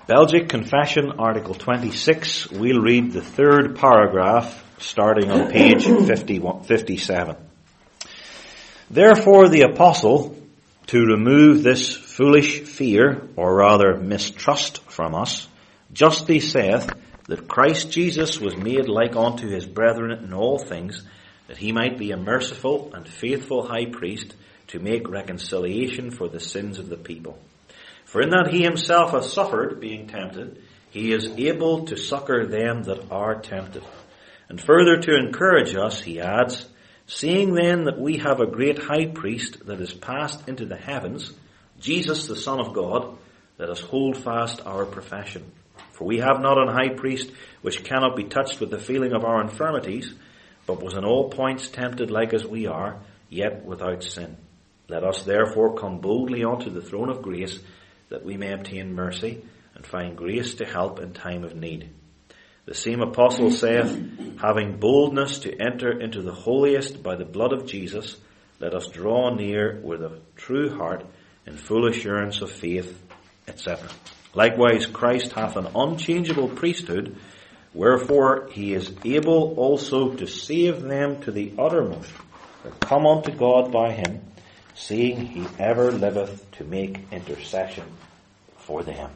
Belgic Confession, Article 26. We'll read the third paragraph starting on page 57. Therefore the apostle, to remove this foolish fear, or rather mistrust from us, justly saith that Christ Jesus was made like unto his brethren in all things, that he might be a merciful and faithful high priest to make reconciliation for the sins of the people. For in that he himself hath suffered, being tempted, he is able to succor them that are tempted. And further to encourage us, he adds, seeing then that we have a great high priest that is passed into the heavens, Jesus the Son of God, let us hold fast our profession. For we have not an high priest which cannot be touched with the feeling of our infirmities, but was in all points tempted like as we are, yet without sin. Let us therefore come boldly unto the throne of grace, that we may obtain mercy and find grace to help in time of need. The same apostle saith, having boldness to enter into the holiest by the blood of Jesus, let us draw near with a true heart in full assurance of faith, etc. Likewise Christ hath an unchangeable priesthood, wherefore he is able also to save them to the uttermost that come unto God by him, seeing he ever liveth to make intercession for them.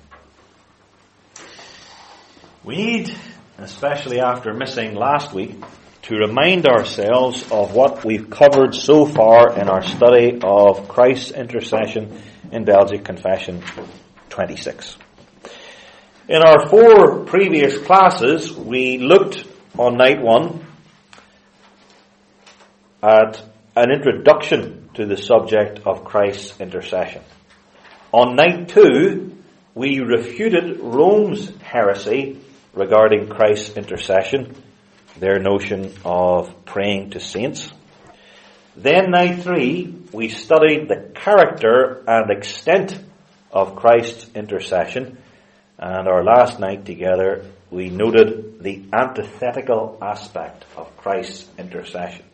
We need, especially after missing last week, to remind ourselves of what we've covered so far in our study of Christ's intercession in Belgic Confession 26. In our 4 previous classes, we looked on night 1 at an introduction to the subject of Christ's intercession. On night 2, we refuted Rome's heresy regarding Christ's intercession, their notion of praying to saints. Then night 3, we studied the character and extent of Christ's intercession, and our last night together we noted the antithetical aspect of Christ's intercession.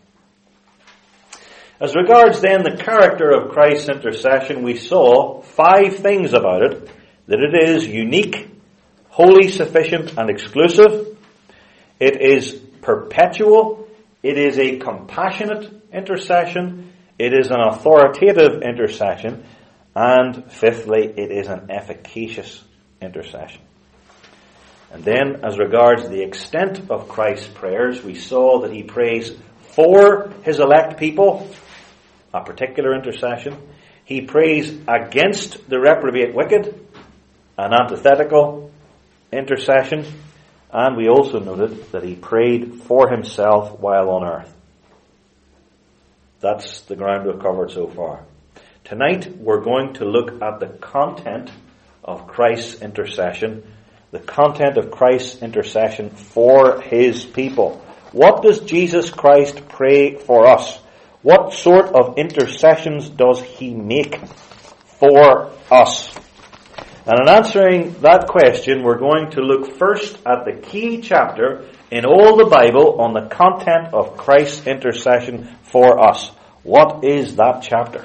As regards then the character of Christ's intercession, we saw 5 things about it: that it is unique, wholly sufficient and exclusive, it is perpetual, it is a compassionate intercession, it is an authoritative intercession, and fifthly, it is an efficacious intercession. And then, as regards the extent of Christ's prayers, we saw that he prays for his elect people, a particular intercession. He prays against the reprobate wicked, an antithetical intercession. And we also noted that he prayed for himself while on earth. That's the ground we've covered so far. Tonight we're going to look at the content of Christ's intercession, the content of Christ's intercession for his people. What does Jesus Christ pray for us? What sort of intercessions does he make for us? And in answering that question, we're going to look first at the key chapter in all the Bible on the content of Christ's intercession for us. What is that chapter?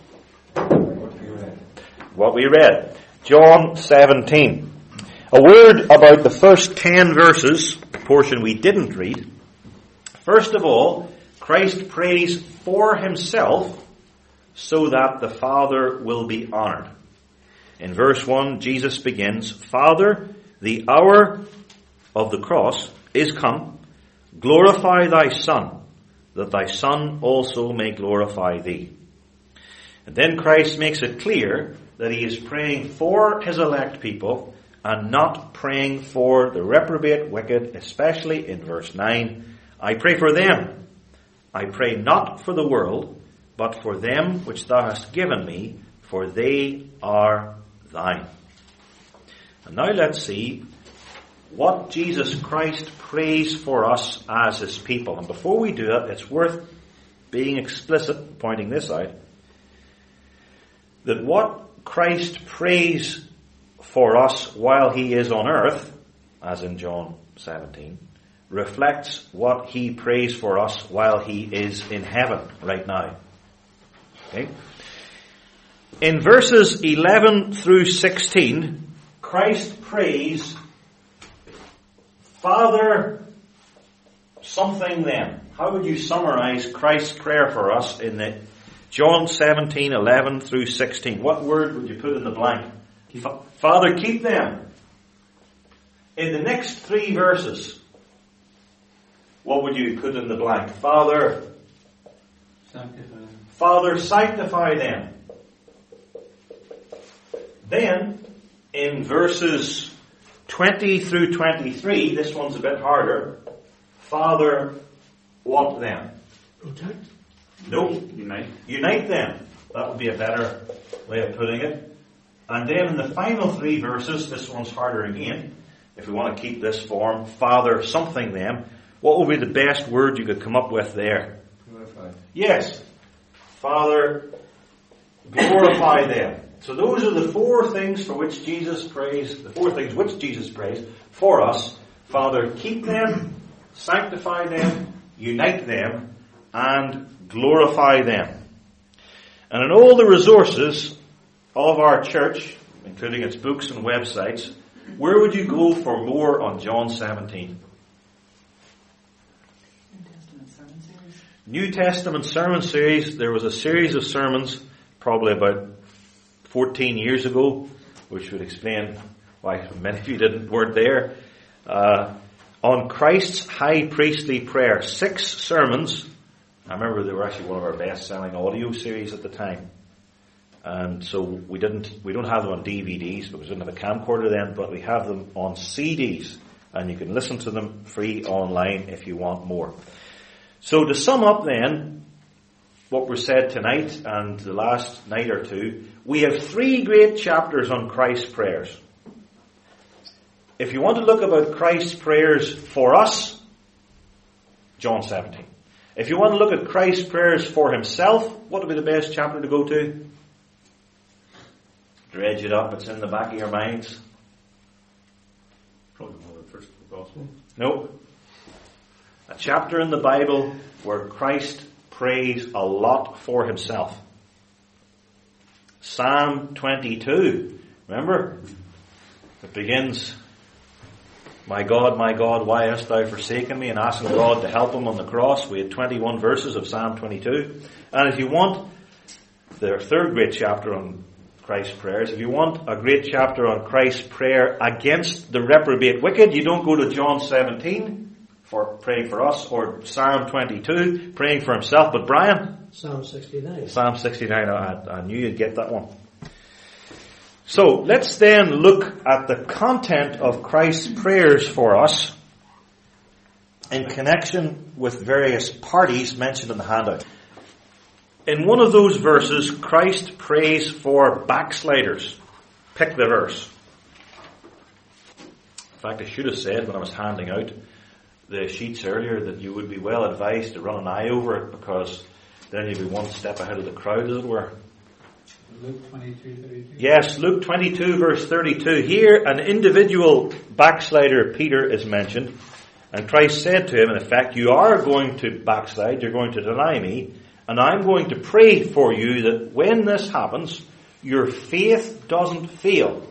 What we read. John 17. A word about the first 10 verses, the portion we didn't read. First of all, Christ prays for himself so that the Father will be honored. In verse 1, Jesus begins, Father, the hour of the cross is come. Glorify thy Son, that thy Son also may glorify thee. And then Christ makes it clear that he is praying for his elect people and not praying for the reprobate wicked, especially in verse 9. I pray for them. I pray not for the world, but for them which thou hast given me, for they are thine. And now let's see what Jesus Christ prays for us as his people. And before we do that, it's worth being explicit, pointing this out, that what Christ prays for us while he is on earth, as in John 17, reflects what he prays for us while he is in heaven right now. Okay? In verses 11 through 16, Christ prays, Father something them. How would you summarize Christ's prayer for us in the John 17:11 through 16? What word would you put in the blank? Father, keep them. In the next 3 verses, what would you put in the blank? Father, sanctify them. Then, in verses 20 through 23, this one's a bit harder. Father, what them? Protect? No. Unite them. That would be a better way of putting it. And then in the final 3 verses, this one's harder again. If we want to keep this form, Father something them, what would be the best word you could come up with there? Glorify. Yes. Father, glorify them. So those are the 4 things for which Jesus prays, the 4 things which Jesus prays for us. Father, keep them, sanctify them, unite them, and glorify them. And in all the resources of our church, including its books and websites, where would you go for more on John 17? New Testament sermon series. There was a series of sermons probably about 14 years ago, which would explain why many of you weren't there, on Christ's high priestly prayer. 6 sermons. I remember they were actually one of our best-selling audio series at the time. And so we don't have them on DVDs because we didn't have a camcorder then, but we have them on CDs. And you can listen to them free online if you want more. So to sum up then, what was said tonight and the last night or two, we have 3 great chapters on Christ's prayers. If you want to look about Christ's prayers for us, John 17. If you want to look at Christ's prayers for himself, what would be the best chapter to go to? Dredge it up, it's in the back of your minds. Probably more the first gospel. No. A chapter in the Bible where Christ prays a lot for himself. Psalm 22. Remember? It begins, my God, why hast thou forsaken me? And asking God to help him on the cross. We had 21 verses of Psalm 22. And if you want the 3rd great chapter on Christ's prayers, if you want a great chapter on Christ's prayer against the reprobate wicked, you don't go to John 17 for praying for us, or Psalm 22, praying for himself. But Brian? Psalm 69. Psalm 69, I knew you'd get that one. So, let's then look at the content of Christ's prayers for us in connection with various parties mentioned in the handout. In one of those verses, Christ prays for backsliders. Pick the verse. In fact, I should have said when I was handing out the sheets earlier that you would be well advised to run an eye over it, because then you'd be one step ahead of the crowd, as it were. Luke 22:32. Yes, Luke 22 verse 32. Here an individual backslider, Peter, is mentioned. And Christ said to him, in effect, you are going to backslide, you're going to deny me, and I'm going to pray for you that when this happens, your faith doesn't fail.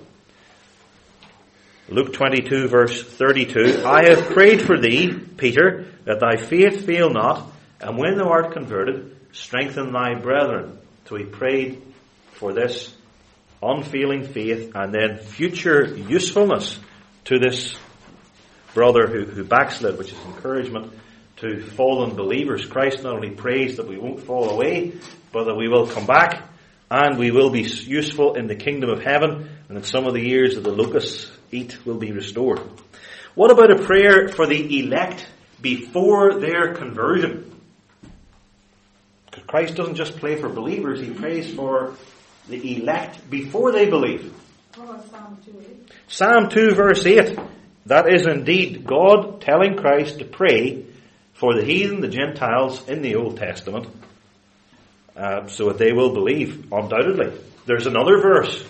Luke 22 verse 32. I have prayed for thee, Peter, that thy faith fail not, and when thou art converted, strengthen thy brethren. So he prayed for this unfailing faith and then future usefulness to this brother who backslid, which is encouragement to fallen believers. Christ not only prays that we won't fall away, but that we will come back and we will be useful in the kingdom of heaven, and that some of the years that the locusts eat will be restored. What about a prayer for the elect before their conversion? Because Christ doesn't just pray for believers, he prays for the elect before they believe. What about Psalm 2:8? Psalm 2 verse 8. That is indeed God telling Christ to pray for the heathen, the Gentiles in the Old Testament, so that they will believe, undoubtedly. There's another verse.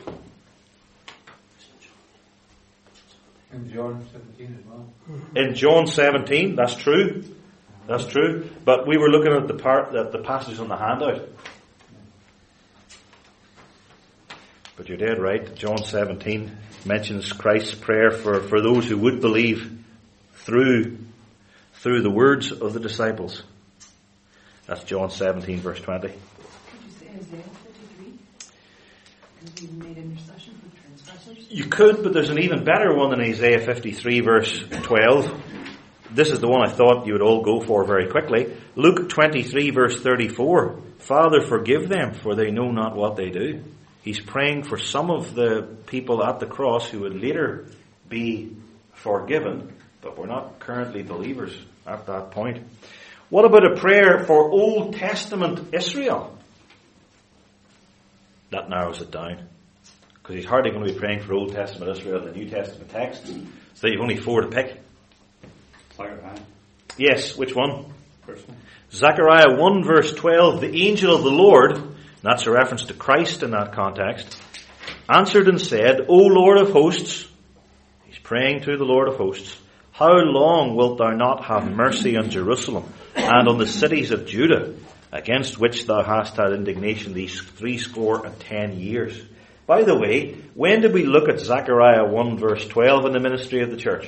In John 17 as well. In John 17, that's true. That's true. But we were looking at the passage on the handout. But you're dead right. John 17 mentions Christ's prayer for those who would believe through the words of the disciples. That's John 17 verse 20. Could you say Isaiah 53? Because he made intercession for transgressors? You could, but there's an even better one than Isaiah 53 verse 12. This is the one I thought you would all go for very quickly. Luke 23 verse 34. Father, forgive them, for they know not what they do. He's praying for some of the people at the cross who would later be forgiven, but were not currently believers at that point. What about a prayer for Old Testament Israel? That narrows it down. Because he's hardly going to be praying for Old Testament Israel in the New Testament text. So you've only 4 to pick. Zechariah. Yes, which one? First one. Zechariah 1 verse 12, the angel of the Lord, that's a reference to Christ in that context, answered and said, O Lord of hosts, he's praying to the Lord of hosts, how long wilt thou not have mercy on Jerusalem and on the cities of Judah, against which thou hast had indignation these 70 years? By the way, when did we look at Zechariah 1 verse 12 in the ministry of the church?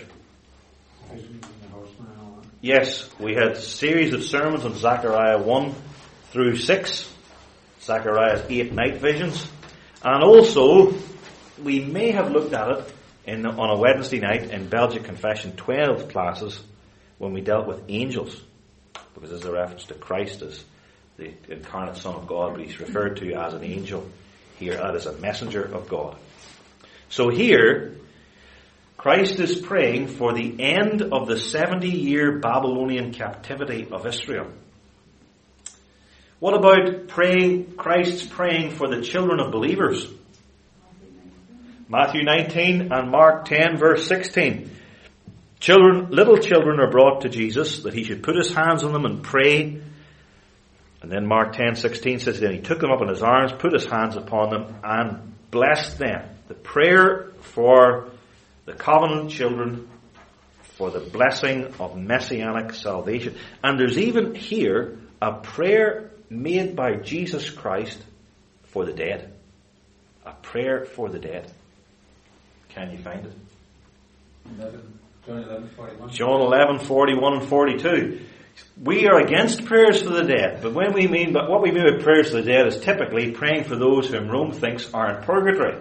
Yes, we had a series of sermons on Zechariah 1 through 6, Zechariah's 8 night visions, and also we may have looked at it on a Wednesday night in Belgic Confession 12 classes when we dealt with angels, because there's a reference to Christ as the incarnate Son of God, but he's referred to as an angel here, as a messenger of God. So here, Christ is praying for the end of the 70-year Babylonian captivity of Israel. What about Christ's praying for the children of believers? Matthew 19 and Mark 10 verse 16. Little children are brought to Jesus that he should put his hands on them and pray. And then Mark 10:16 says, then he took them up in his arms, put his hands upon them and blessed them. The prayer for the covenant children, for the blessing of messianic salvation. And there's even here a prayer made by Jesus Christ for the dead. A prayer for the dead. Can you find it? John 11:41. John 11:41 and 42. We are against prayers for the dead, but what we mean by prayers for the dead is typically praying for those whom Rome thinks are in purgatory.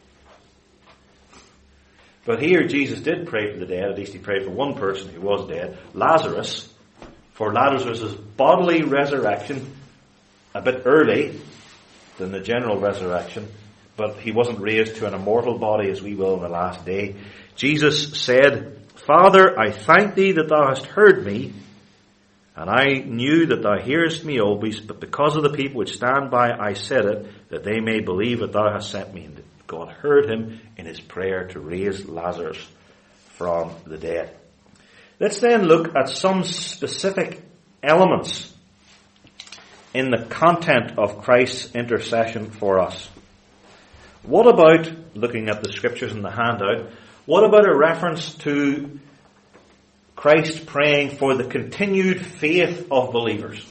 But here Jesus did pray for the dead, at least he prayed for one person who was dead, Lazarus, for Lazarus' bodily resurrection, a bit early than the general resurrection, but he wasn't raised to an immortal body as we will in the last day. Jesus said, Father, I thank thee that thou hast heard me, and I knew that thou hearest me always, but because of the people which stand by I said it, that they may believe that thou hast sent me. And God heard him in his prayer to raise Lazarus from the dead. Let's then look at some specific elements in the content of Christ's intercession for us. What about, looking at the scriptures in the handout, what about a reference to Christ praying for the continued faith of believers?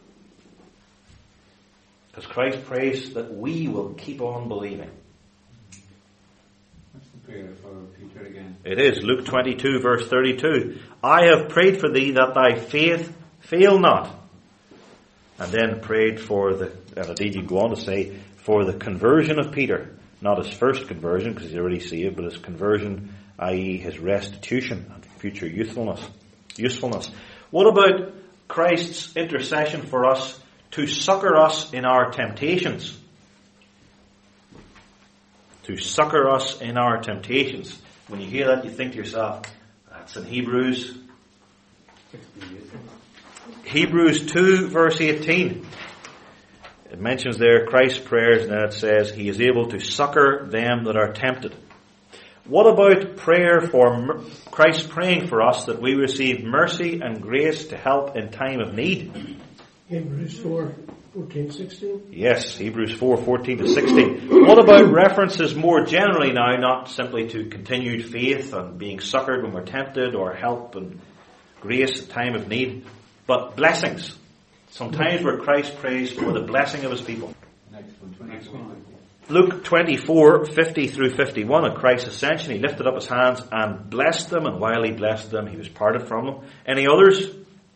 Because Christ prays that we will keep on believing. That's the prayer for Peter again. It is Luke 22 verse 32. I have prayed for thee that thy faith fail not. And then prayed for and indeed you go on to say, for the conversion of Peter. Not his first conversion, because he's already saved, but his conversion, i.e. his restitution and future usefulness. What about Christ's intercession for us to succor us in our temptations? To succor us in our temptations. When you hear that, you think to yourself, that's in Hebrews. Hebrews 2 verse 18. It mentions there Christ's prayers, and then it says, he is able to succor them that are tempted. What about prayer for Christ praying for us that we receive mercy and grace to help in time of need? Hebrews 4:14-16. Yes, Hebrews 4:14 to 16. What about references more generally now, not simply to continued faith and being succored when we're tempted, or help and grace in time of need, but blessings? Sometimes where Christ prays for the blessing of his people. Next one, 21. Luke 24:50 through 51, at Christ's ascension, he lifted up his hands and blessed them, and while he blessed them, he was parted from them. Any others?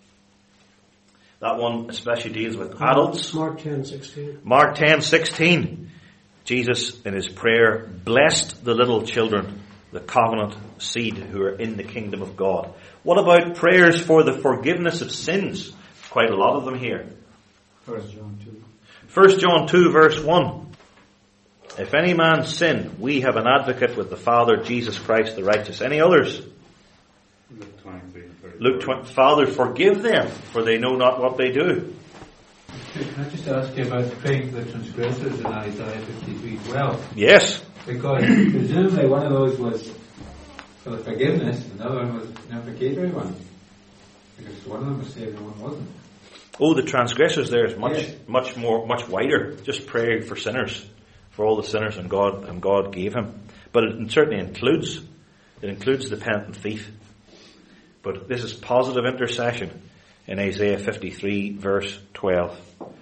That one especially deals with adults. Mark 10:16. Mark 10:16. Jesus, in his prayer, blessed the little children, the covenant seed who are in the kingdom of God. What about prayers for the forgiveness of sins? Quite a lot of them here. 1 John 2. 1 John 2 verse 1. If any man sin, we have an advocate with the Father, Jesus Christ the righteous. Any others? Luke 23 and 34. Luke 20. Father, forgive them, for they know not what they do. Can I just ask you about praying for the transgressors in Isaiah 53:12? Yes. Because presumably one of those was for the forgiveness, and the other one was an imprecatory one. Because one of them was saved and one wasn't. Oh, the transgressors there is Yes. much wider. Just pray for sinners, for all the sinners and God gave him. But it certainly includes the penitent thief. But this is positive intercession in Isaiah 53 verse 12.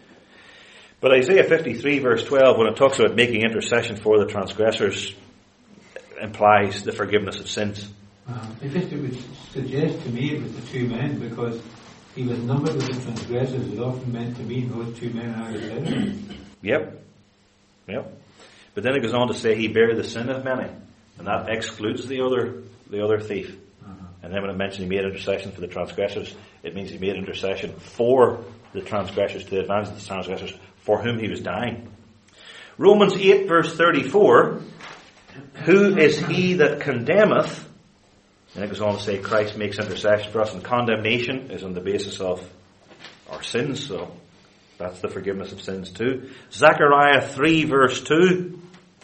But Isaiah 53 verse 12, when it talks about making intercession for the transgressors, implies the forgiveness of sins. It would suggest to me it was the two men, because he was numbered with the transgressors. It often meant to me those two men are the sinners. Yep. But then it goes on to say he bare the sin of many, and that excludes the other thief. And then when it mentions he made intercession for the transgressors, it means he made intercession for the transgressors, to the advantage of the transgressors for whom he was dying. Romans 8 verse 34, who is he that condemneth? And it goes on to say Christ makes intercession for us, and condemnation is on the basis of our sins, so that's the forgiveness of sins too. Zechariah 3 verse 2,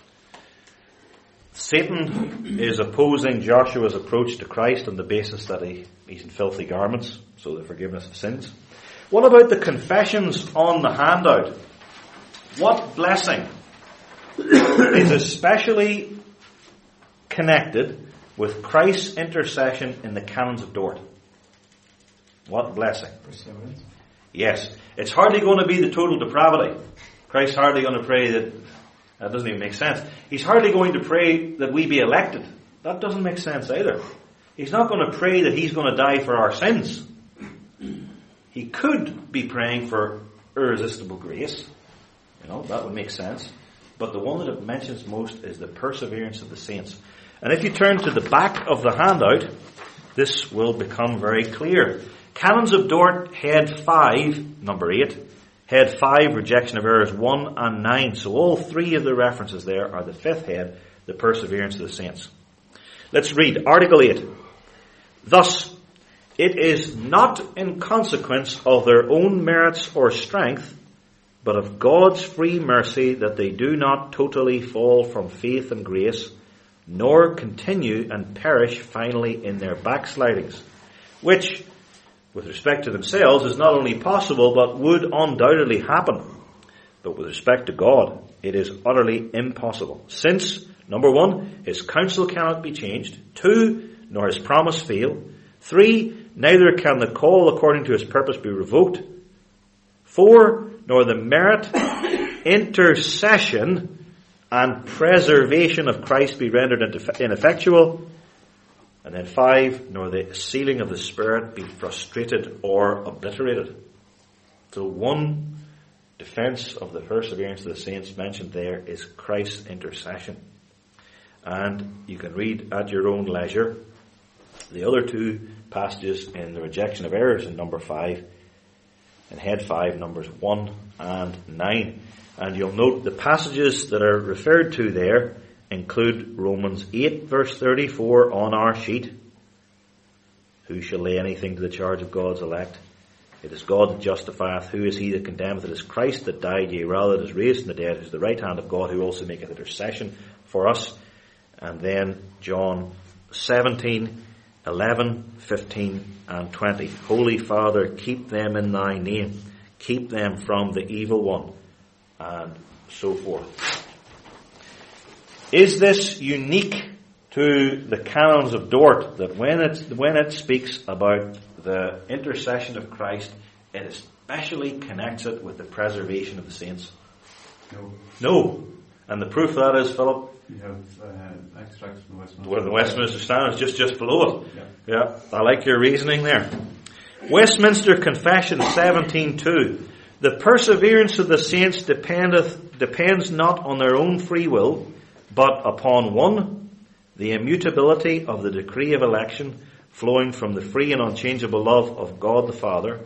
Satan is opposing Joshua's approach to Christ on the basis that he's in filthy garments, so the forgiveness of sins. What about the confessions on the handout? What blessing is especially connected with Christ's intercession in the canons of Dort? What blessing? Perseverance. Yes. It's hardly going to be the total depravity. Christ's hardly going to pray that doesn't even make sense. He's hardly going to pray that we be elected. That doesn't make sense either. He's not going to pray that he's going to die for our sins. He could be praying for irresistible grace. That would make sense. But the one that it mentions most is the perseverance of the saints. And if you turn to the back of the handout, this will become very clear. Canons of Dort, head 5, number 8. Head 5, rejection of errors 1 and 9. So all three of the references there are the fifth head, the perseverance of the saints. Let's read Article 8. Thus, it is not in consequence of their own merits or strength, but of God's free mercy that they do not totally fall from faith and grace, nor continue and perish finally in their backslidings, which, with respect to themselves, is not only possible, but would undoubtedly happen. But with respect to God, it is utterly impossible. Since, number 1, his counsel cannot be changed. 2, nor his promise fail. 3, neither can the call according to his purpose be revoked. 4, nor the merit, intercession, and preservation of Christ be rendered ineffectual. And then 5, nor the sealing of the Spirit be frustrated or obliterated. So one defense of the perseverance of the saints mentioned there is Christ's intercession. And you can read at your own leisure the other two passages in the rejection of errors in number 5, in head 5, numbers 1 and 9. And you'll note the passages that are referred to there include Romans 8 verse 34 on our sheet. Who shall lay anything to the charge of God's elect? It is God that justifieth. Who is he that condemneth? It is Christ that died, yea, rather that is raised from the dead, who is the right hand of God, who also maketh intercession for us. And then John 17, 11, 15 and 20. Holy Father, keep them in thy name. Keep them from the evil one. And so forth. Is this unique to the canons of Dort, that when it speaks about the intercession of Christ, it especially connects it with the preservation of the saints? No. No. And the proof of that is, Philip, You have extracts from Westminster. where the Westminster Standard is just below it. Yeah. Yeah, I like your reasoning there. Westminster Confession 17:2. The perseverance of the saints depends not on their own free will, but upon one, the immutability of the decree of election flowing from the free and unchangeable love of God the Father.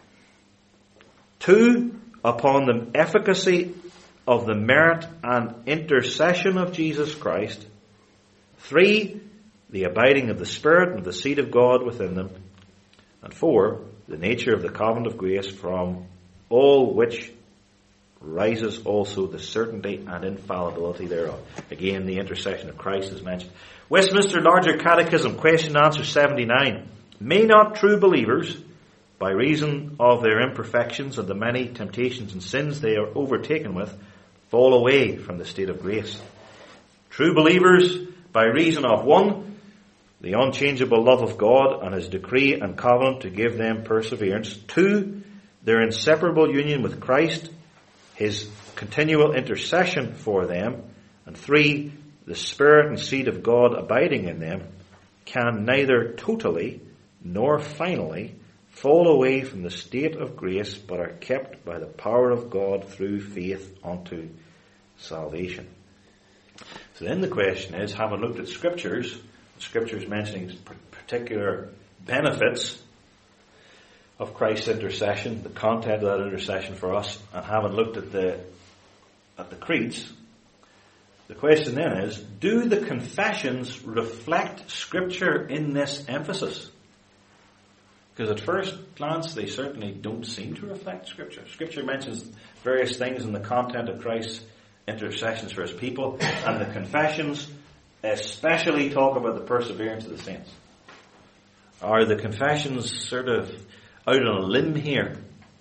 2, upon the efficacy of the merit and intercession of Jesus Christ. 3, the abiding of the Spirit and the seed of God within them. And 4, the nature of the covenant of grace, from all which rises also the certainty and infallibility thereof. Again, the intercession of Christ is mentioned. Westminster Larger Catechism, question and answer 79. May not true believers, by reason of their imperfections and the many temptations and sins they are overtaken with, fall away from the state of grace? True believers, by reason of 1, the unchangeable love of God and His decree and covenant to give them perseverance. 2, their inseparable union with Christ, His continual intercession for them. And 3, the Spirit and seed of God abiding in them, can neither totally nor finally fall away from the state of grace, but are kept by the power of God through faith unto salvation. So then the question is, having looked at Scriptures mentioning particular benefits of Christ's intercession, the content of that intercession for us, and having looked at the creeds, the question then is, do the confessions reflect Scripture in this emphasis? Because at first glance, they certainly don't seem to reflect Scripture. Scripture mentions various things in the content of Christ's intercessions for His people, and the confessions especially talk about the perseverance of the saints. Are the confessions sort of out on a limb here?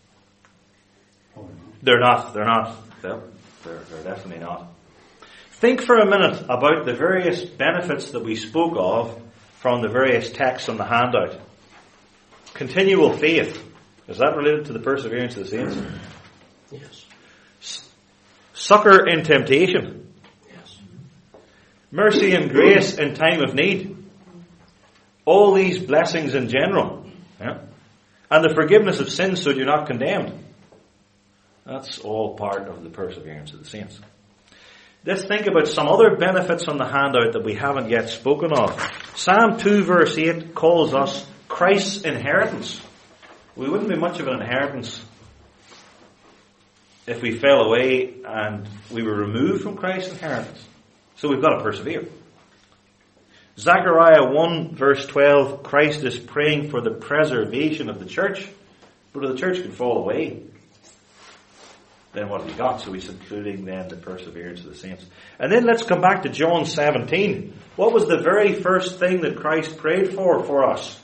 They're not. They're definitely not. Think for a minute about the various benefits that we spoke of from the various texts on the handout. Continual faith. Is that related to the perseverance of the saints? Yes. Succor in temptation. Yes. Mercy and grace in time of need. All these blessings in general. Yeah? And the forgiveness of sins so you're not condemned. That's all part of the perseverance of the saints. Let's think about some other benefits on the handout that we haven't yet spoken of. Psalm 2 verse 8 calls us Christ's inheritance. We wouldn't be much of an inheritance if we fell away and we were removed from Christ's inheritance. So we've got to persevere. Zechariah 1 verse 12, Christ is praying for the preservation of the church. But if the church can fall away, then what have we got? So he's including then the perseverance of the saints. And then let's come back to John 17. What was the very first thing that Christ prayed for us?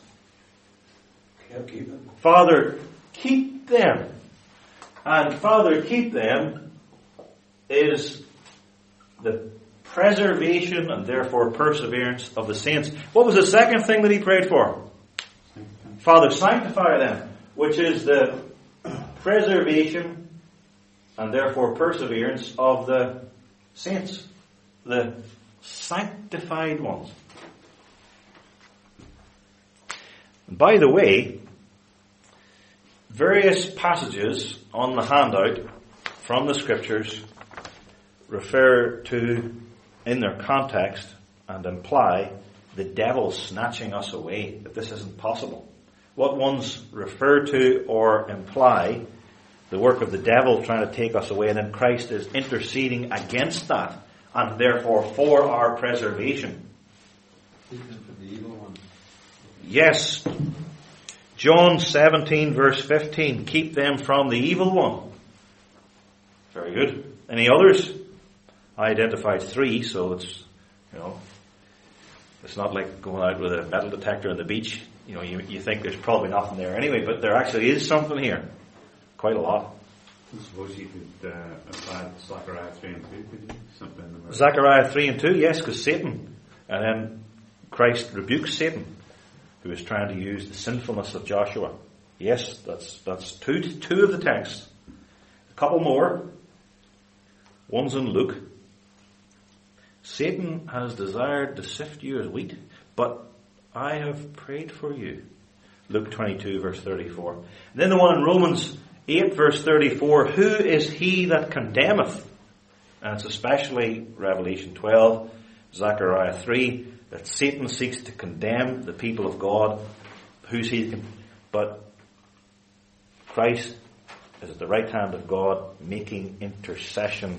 Father, keep them. And Father, keep them is the preservation and therefore perseverance of the saints. What was the second thing that he prayed for? Father, sanctify them, which is the preservation and therefore perseverance of the saints, the sanctified ones. And by the way, various passages on the handout from the Scriptures refer to, in their context, and imply the devil snatching us away, that this isn't possible. What ones refer to or imply the work of the devil trying to take us away, and then Christ is interceding against that, and therefore for our preservation. Yes. John 17 verse 15, keep them from the evil one. Very good. Any others? I identified 3, so it's, it's not like going out with a metal detector on the beach. You think there's probably nothing there anyway, but there actually is something here. Quite a lot. I suppose you could apply Zechariah 3 and 2, could you? Something in the Zechariah 3 and 2, yes, because Satan, and then Christ rebukes Satan, who is trying to use the sinfulness of Joshua. Yes, that's two of the texts. A couple more. One's in Luke. Satan has desired to sift you as wheat, but I have prayed for you. Luke 22 verse 34. And then the one in Romans 8 verse 34, who is he that condemneth? And it's especially Revelation 12, Zechariah 3, that Satan seeks to condemn the people of God. Who's he? But Christ is at the right hand of God, making intercession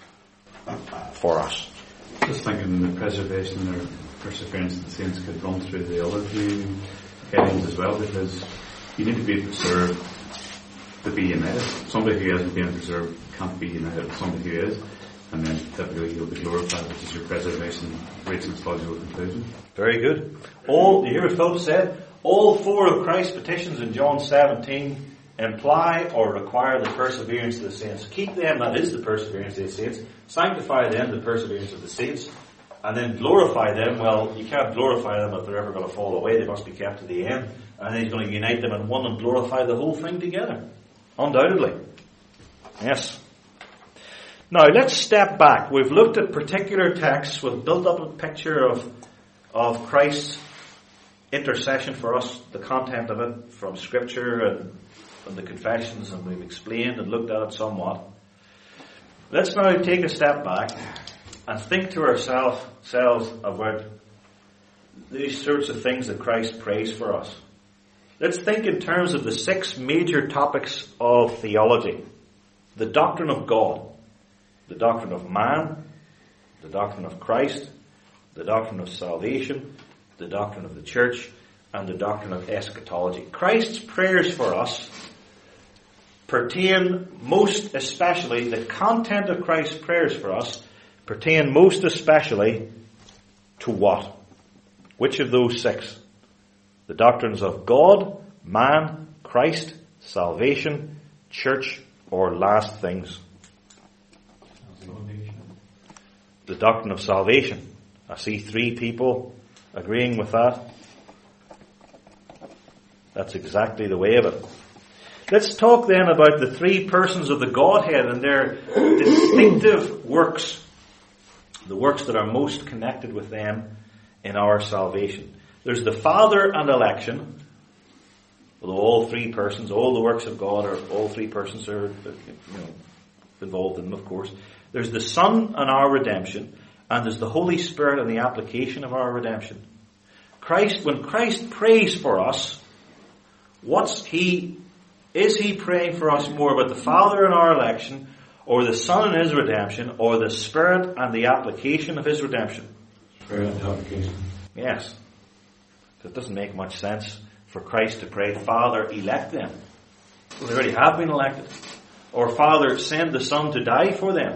for us. Just thinking the preservation or perseverance of the saints could run through the other two headings as well, because you need to be preserved to be united. Somebody who hasn't been preserved can't be united with somebody who is, and then typically you'll be glorified, which is your preservation reaching its logical conclusion. Very good. You hear what Philip said? All four of Christ's petitions in John 17 imply or require the perseverance of the saints. Keep them, that is the perseverance of the saints. Sanctify them, the perseverance of the saints. And then glorify them. Well, you can't glorify them if they're ever going to fall away. They must be kept to the end. And then he's going to unite them in one and glorify the whole thing together. Undoubtedly. Yes. Now, let's step back. We've looked at particular texts. We've built up a picture of Christ's intercession for us, the content of it from Scripture and the confessions, and we've explained and looked at it somewhat. Let's now take a step back and think to ourselves about these sorts of things that Christ prays for us. Let's think in terms of the 6 major topics of theology. The doctrine of God, the doctrine of man, the doctrine of Christ, the doctrine of salvation, the doctrine of the church, and the doctrine of eschatology. Christ's prayers for us pertain most especially, the content of Christ's prayers for us pertain most especially to what? Which of those 6? The doctrines of God, man, Christ, salvation, church, or last things? The doctrine of salvation. I see 3 people agreeing with that. That's exactly the way of it. Let's talk then about the 3 persons of the Godhead and their distinctive works. The works that are most connected with them in our salvation. There's the Father and election. Although all 3 persons, all the works of God, all 3 persons are involved in them, of course. There's the Son and our redemption. And there's the Holy Spirit and the application of our redemption. When Christ prays for us, is he praying for us more about the Father and our election, or the Son and his redemption, or the Spirit and the application of his redemption? Spirit and application. Yes. It doesn't make much sense for Christ to pray, Father, elect them. Well, they already have been elected. Or Father, send the Son to die for them.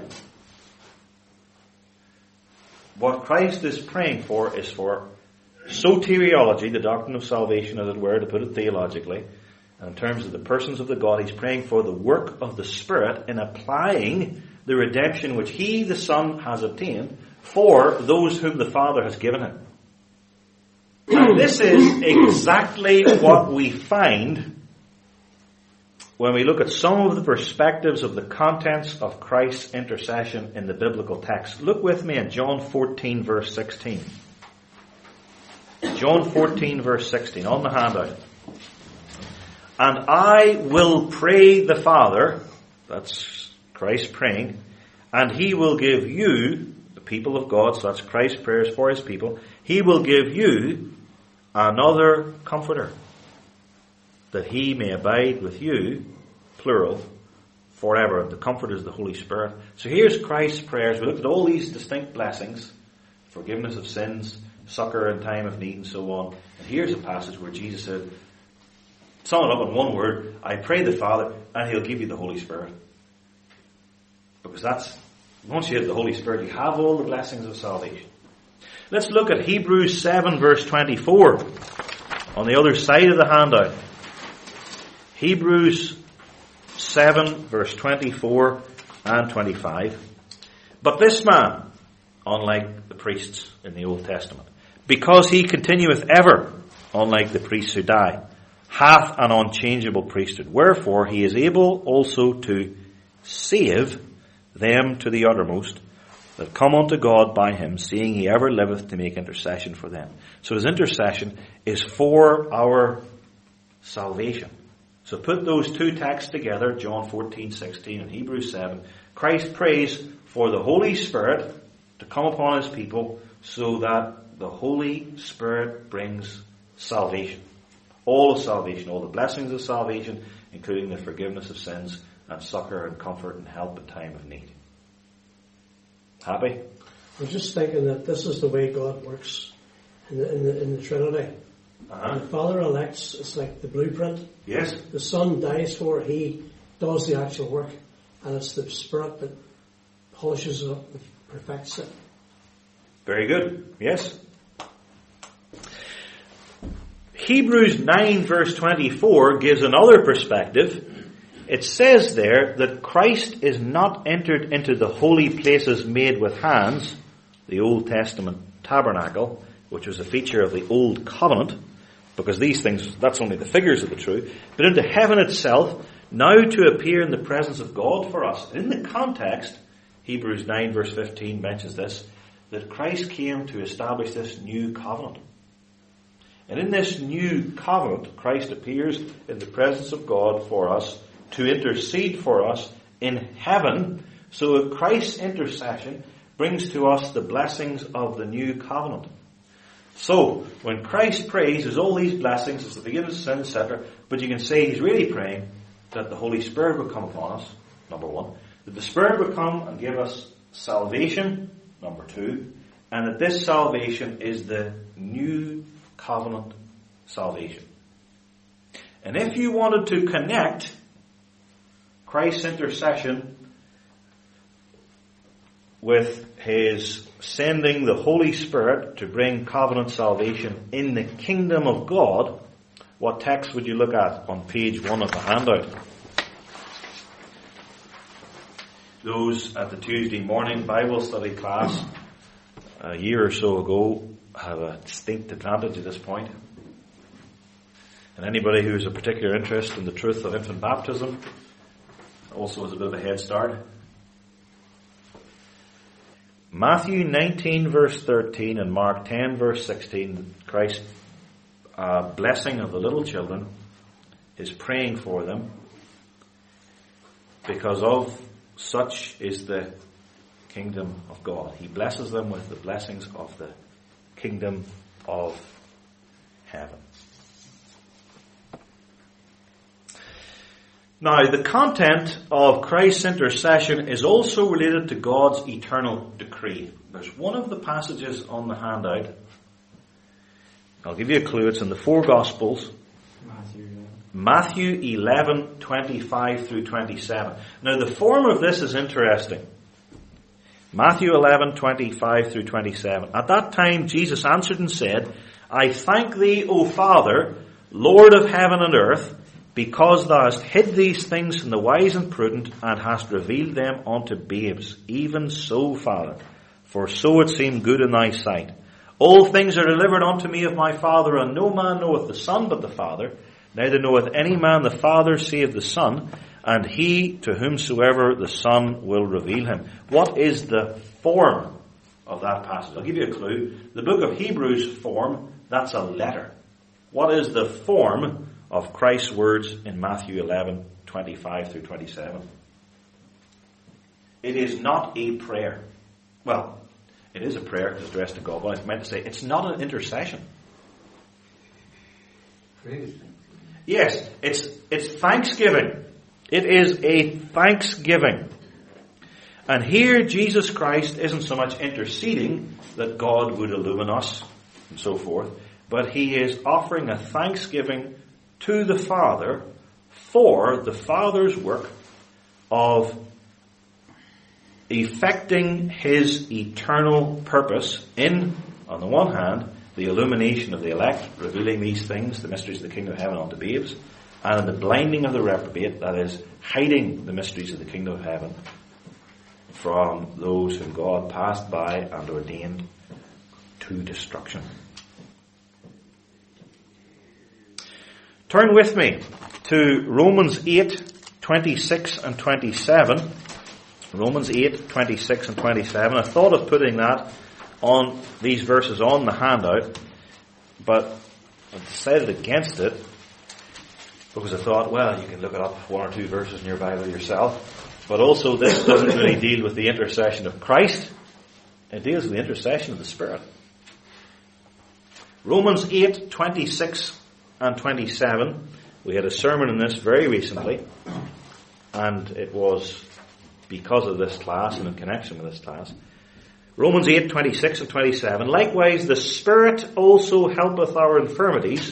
What Christ is praying for is for soteriology, the doctrine of salvation, as it were, to put it theologically. And in terms of the persons of the God, he's praying for the work of the Spirit in applying the redemption which he, the Son, has obtained for those whom the Father has given him. And this is exactly what we find when we look at some of the perspectives of the contents of Christ's intercession in the biblical text. Look with me in John 14 verse 16. John 14 verse 16 on the handout. And I will pray the Father, that's Christ praying, and he will give you, the people of God, so that's Christ's prayers for his people, he will give you another comforter, that he may abide with you, plural, forever. The Comforter is the Holy Spirit. So here's Christ's prayers. We looked at all these distinct blessings, forgiveness of sins, succor in time of need, and so on. And here's a passage where Jesus said, sum it up in one word, I pray the Father, and he'll give you the Holy Spirit. Because once you have the Holy Spirit, you have all the blessings of salvation. Let's look at Hebrews 7 verse 24 on the other side of the handout. Hebrews 7 verse 24 and 25. But this man, unlike the priests in the Old Testament, because he continueth ever, unlike the priests who die, hath an unchangeable priesthood. Wherefore he is able also to save them to the uttermost, that come unto God by him, seeing he ever liveth to make intercession for them. So his intercession is for our salvation. So put those two texts together, John 14:16 and Hebrews 7. Christ prays for the Holy Spirit to come upon his people so that the Holy Spirit brings salvation. All of salvation, all the blessings of salvation, including the forgiveness of sins and succor and comfort and help in time of need. Happy? I'm just thinking that this is the way God works in the Trinity. The Father elects, it's like the blueprint. Yes. The Son dies for it, he does the actual work, and it's the Spirit that polishes it up and perfects it. Very good. Yes. Hebrews 9 verse 24 gives another perspective. It says there that Christ is not entered into the holy places made with hands, the Old Testament tabernacle, which was a feature of the Old Covenant, because these things, that's only the figures of the true, but into heaven itself, now to appear in the presence of God for us. In the context, Hebrews 9 verse 15 mentions this, that Christ came to establish this new covenant. And in this new covenant, Christ appears in the presence of God for us to intercede for us in heaven, so that Christ's intercession brings to us the blessings of the new covenant. So, when Christ prays, there's all these blessings, it's the forgiveness of sin, etc. But you can say he's really praying that the Holy Spirit will come upon us, number one. That the Spirit will come and give us salvation, number two. And that this salvation is the new covenant salvation. And if you wanted to connect Christ's intercession with his sending the Holy Spirit to bring covenant salvation in the kingdom of God, what text would you look at on page 1 of the handout? Those at the Tuesday morning Bible study class a year or so ago have a distinct advantage at this point. And anybody who has a particular interest in the truth of infant baptism also has a bit of a head start. Matthew 19 verse 13 and Mark 10 verse 16, Christ's blessing of the little children is praying for them, because of such is the kingdom of God. He blesses them with the blessings of the kingdom of heaven. Now, the content of Christ's intercession is also related to God's eternal decree. There's one of the passages on the handout. I'll give you a clue. It's in the four Gospels. Matthew 11, 25 through 27. Now, the form of this is interesting. Matthew 11, 25 through 27. At that time, Jesus answered and said, I thank thee, O Father, Lord of heaven and earth, because thou hast hid these things from the wise and prudent, and hast revealed them unto babes. Even so, Father, for so it seemed good in thy sight. All things are delivered unto me of my Father, and no man knoweth the Son but the Father, neither knoweth any man the Father save the Son, and he to whomsoever the Son will reveal him. What is the form of that passage? I'll give you a clue. The book of Hebrews form, that's a letter. What is the form of Christ's words in Matthew 11, 25 through 27? It is not a prayer. Well, it is a prayer because it's addressed to God, but I meant to say it's not an intercession. Praise. Yes, it's thanksgiving. It is a thanksgiving. And here Jesus Christ isn't so much interceding that God would illumine us and so forth, but he is offering a thanksgiving to the Father for the Father's work of effecting his eternal purpose in, on the one hand, the illumination of the elect, revealing these things, the mysteries of the kingdom of heaven unto babes, and in the blinding of the reprobate, that is, hiding the mysteries of the kingdom of heaven from those whom God passed by and ordained to destruction. Turn with me to Romans 8, 26 and 27. Romans 8, 26 and 27. I thought of putting these verses on the handout, but I decided against it because I thought, well, you can look it up 1 or 2 verses in your Bible yourself. But also this doesn't really deal with the intercession of Christ. It deals with the intercession of the Spirit. Romans 8, 26 and 27. We had a sermon on this very recently, and it was because of this class and in connection with this class. Romans 8, 26 and 27. Likewise, the Spirit also helpeth our infirmities,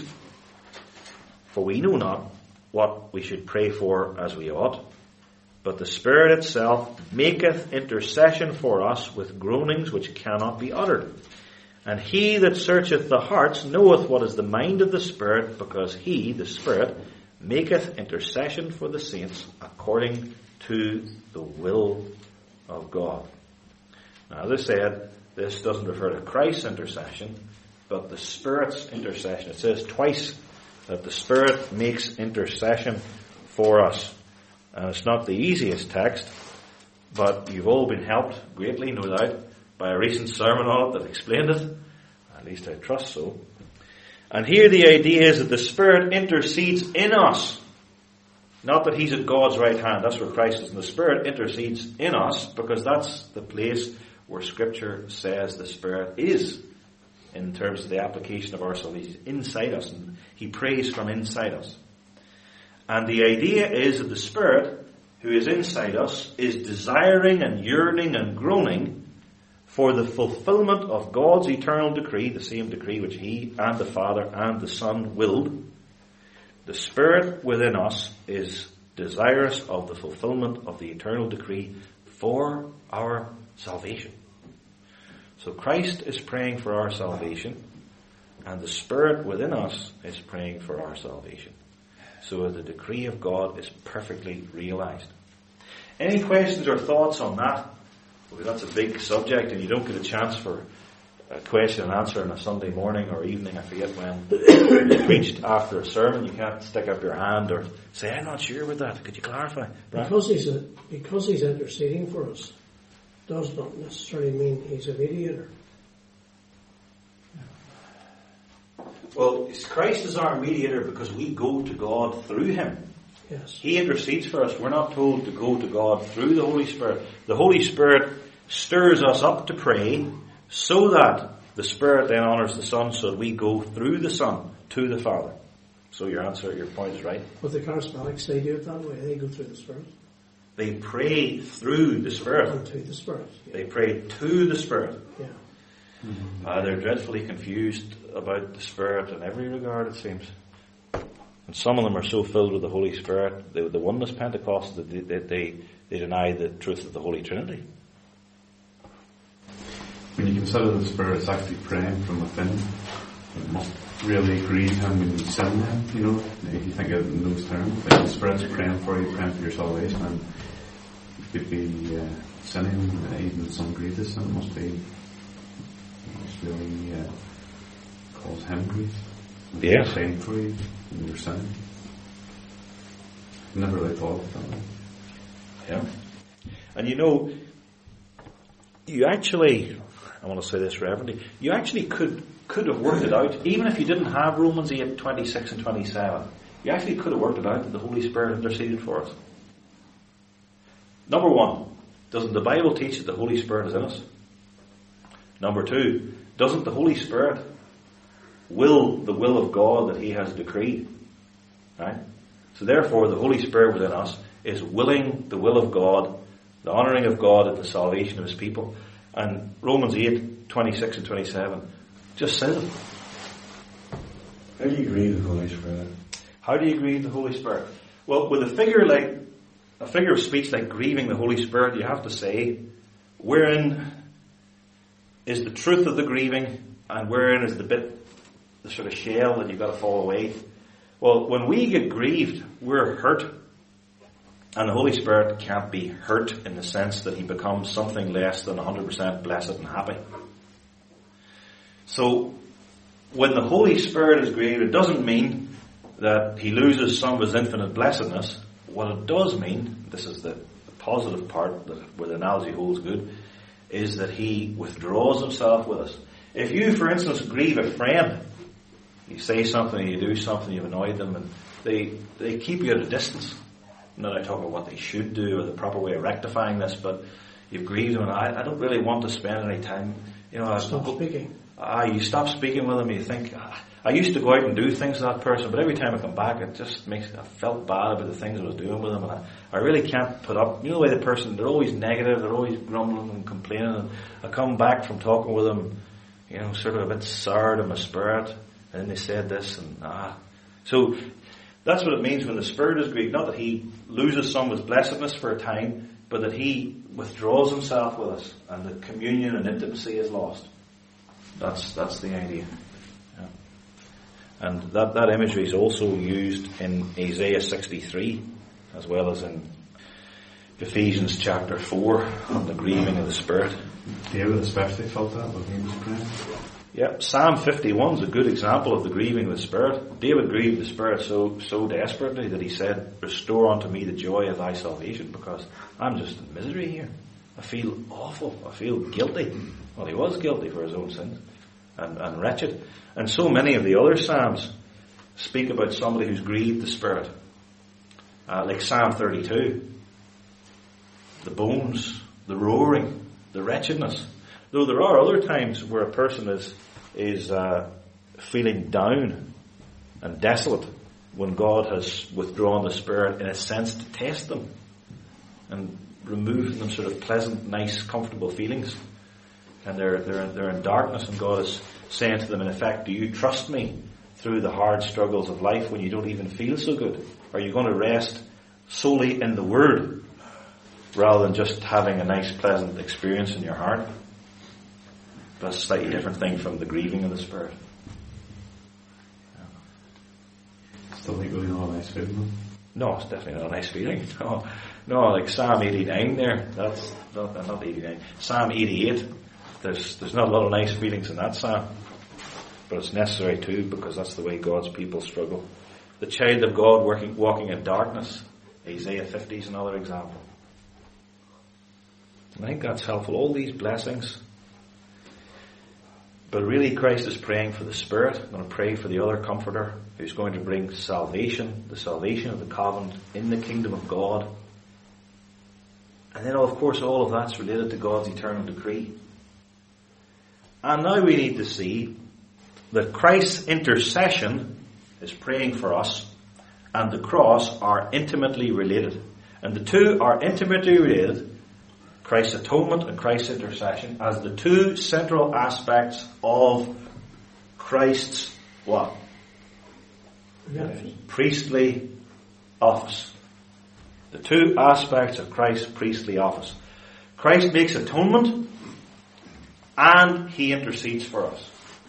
for we know not what we should pray for as we ought. But the Spirit itself maketh intercession for us with groanings which cannot be uttered. And he that searcheth the hearts knoweth what is the mind of the Spirit, because he, the Spirit, maketh intercession for the saints according to the will of God. Now, as I said, this doesn't refer to Christ's intercession, but the Spirit's intercession. It says twice that the Spirit makes intercession for us. And it's not the easiest text, but you've all been helped greatly, no doubt, by a recent sermon on it that explained it. At least I trust so. And here the idea is that the Spirit intercedes in us. Not that He's at God's right hand. That's where Christ is. And the Spirit intercedes in us, because that's the place where Scripture says the Spirit is in terms of the application of our salvation. Inside us. And He prays from inside us. And the idea is that the Spirit, who is inside us, is desiring and yearning and groaning for the fulfillment of God's eternal decree, the same decree which He and the Father and the Son willed. The Spirit within us is desirous of the fulfillment of the eternal decree for our salvation. So Christ is praying for our salvation, and the Spirit within us is praying for our salvation. So the decree of God is perfectly realized. Any questions or thoughts on that? Because that's a big subject, and you don't get a chance for a question and answer on a Sunday morning or evening. I forget when you preached after a sermon. You can't stick up your hand or say, I'm not sure about that. Could you clarify? Because he's interceding for us does not necessarily mean He's a mediator. Well, Christ is our mediator because we go to God through Him. Yes. He intercedes for us. We're not told to go to God through the Holy Spirit. The Holy Spirit stirs us up to pray so that the Spirit then honors the Son, so that we go through the Son to the Father. So your point is right. But the charismatics, they do it that way. They go through the Spirit. They pray through the Spirit. And to the Spirit. Yeah. They pray to the Spirit. Yeah. Mm-hmm. They're dreadfully confused about the Spirit in every regard, it seems. And some of them are so filled with the Holy Spirit, the oneness Pentecostals, that they deny the truth of the Holy Trinity. When you consider the Spirit is actually praying from within, it must really grieve Him when you sin Him, you know, if you think of it in those terms. Like the Spirit's praying for you, praying for your salvation, and you could be sinning, even some grievous sin, must really cause Him grief. Yes. Praying for you when you're sinning. I never really thought of it that way. Yeah. And you actually, I want to say this reverently, you actually could have worked it out, even if you didn't have Romans 8, 26 and 27. You actually could have worked it out that the Holy Spirit interceded for us. Number one, doesn't the Bible teach that the Holy Spirit is in us? Number two, doesn't the Holy Spirit will the will of God that He has decreed? Right? So therefore, the Holy Spirit within us is willing the will of God, the honouring of God and the salvation of His people. And Romans 8, 26 and 27 just says it. How do you grieve the Holy Spirit? How do you grieve the Holy Spirit? Well, with a figure of speech like grieving the Holy Spirit, you have to say, wherein is the truth of the grieving, and wherein is the sort of shell that you've got to fall away? Well, when we get grieved, we're hurt. And the Holy Spirit can't be hurt in the sense that He becomes something less than 100% blessed and happy. So, when the Holy Spirit is grieved, it doesn't mean that He loses some of His infinite blessedness. What it does mean, this is the positive part, where the analogy holds good, is that he withdraws himself with us. If you, for instance, grieve a friend, you say something, you do something, you've annoyed them, and they keep you at a distance. I'm not talking about what they should do or the proper way of rectifying this, but you've grieved them, and I don't really want to spend any time. Stop speaking. You stop speaking with them, you think, I used to go out and do things to that person, but every time I come back, it just I felt bad about the things I was doing with them, and I really can't put up, the way the person, they're always negative, they're always grumbling and complaining, and I come back from talking with them, sort of a bit soured in my spirit, and then they said this, and So, that's what it means when the Spirit is grieved, not that he loses some of his blessedness for a time, but that he withdraws himself with us, and the communion and intimacy is lost. That's the idea. Yeah. And that imagery is also used in Isaiah 63, as well as in Ephesians chapter 4, on the grieving of the Spirit. David especially felt that when he was praying. Yeah, Psalm 51 is a good example of the grieving of the Spirit. David grieved the Spirit so desperately that he said, "Restore unto me the joy of thy salvation," because I'm just in misery here. I feel awful. I feel guilty. Well, he was guilty for his own sins and wretched. And so many of the other Psalms speak about somebody who's grieved the Spirit. Like Psalm 32. The bones, the roaring, the wretchedness. Though there are other times where a person is feeling down and desolate when God has withdrawn the Spirit, in a sense, to test them and remove them sort of pleasant, nice, comfortable feelings. And they're in darkness, and God is saying to them, in effect, do you trust me through the hard struggles of life when you don't even feel so good? Are you going to rest solely in the Word rather than just having a nice, pleasant experience in your heart? That's a slightly different thing from the grieving of the Spirit. Still think really not a nice feeling? No, it's definitely not a nice feeling. No, like Psalm 89 there, that's not 89. Psalm 88, there's not a lot of nice feelings in that psalm. But it's necessary too, because that's the way God's people struggle. The child of God walking in darkness, Isaiah 50 is another example. I think that's helpful. All these blessings. But really Christ is praying for the Spirit. I'm going to pray for the other Comforter who's going to bring salvation, the salvation of the covenant in the kingdom of God. And then of course all of that's related to God's eternal decree. And now we need to see that Christ's intercession is praying for us, and the cross are intimately related. And the two are intimately related, Christ's atonement and Christ's intercession, as the two central aspects of Christ's what? Priestly office. The two aspects of Christ's priestly office. Christ makes atonement, and he intercedes for us.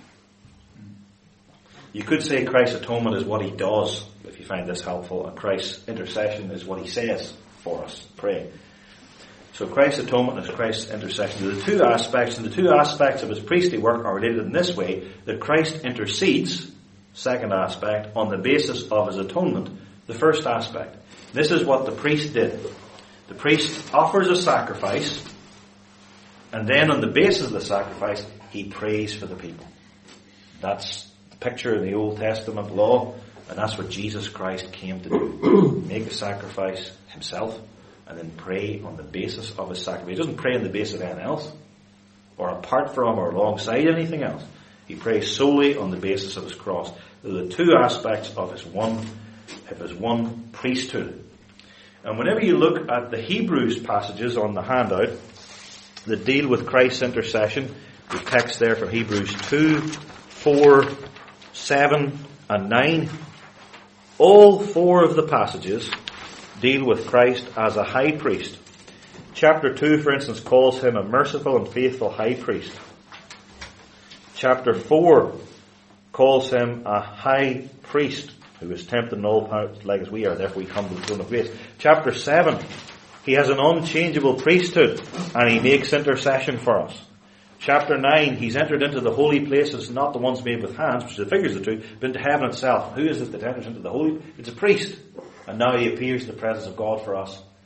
You could say Christ's atonement is what he does, if you find this helpful, and Christ's intercession is what he says for us, praying. So Christ's atonement is Christ's intercession. The two aspects, and the two aspects of his priestly work are related in this way, that Christ intercedes, second aspect, on the basis of his atonement, the first aspect. This is what the priest did. The priest offers a sacrifice, and then on the basis of the sacrifice, he prays for the people. That's the picture in the Old Testament law, and that's what Jesus Christ came to do. Make a sacrifice himself, and then pray on the basis of his sacrifice. He doesn't pray on the basis of anything else, or apart from or alongside anything else. He prays solely on the basis of his cross. They're the two aspects of his one priesthood. And whenever you look at the Hebrews passages on the handout that deal with Christ's intercession, the text there from Hebrews 2, 4, 7 and 9, all four of the passages deal with Christ as a high priest. Chapter 2, for instance, calls him a merciful and faithful high priest. Chapter 4 calls him a high priest who is tempted in all points like as we are, therefore we come to the throne of grace. Chapter 7, he has an unchangeable priesthood and he makes intercession for us. Chapter 9, he's entered into the holy places, not the ones made with hands, which are the figures of the two, but into heaven itself. Who is it that enters into the holy? It's a priest. And now he appears in the presence of God for us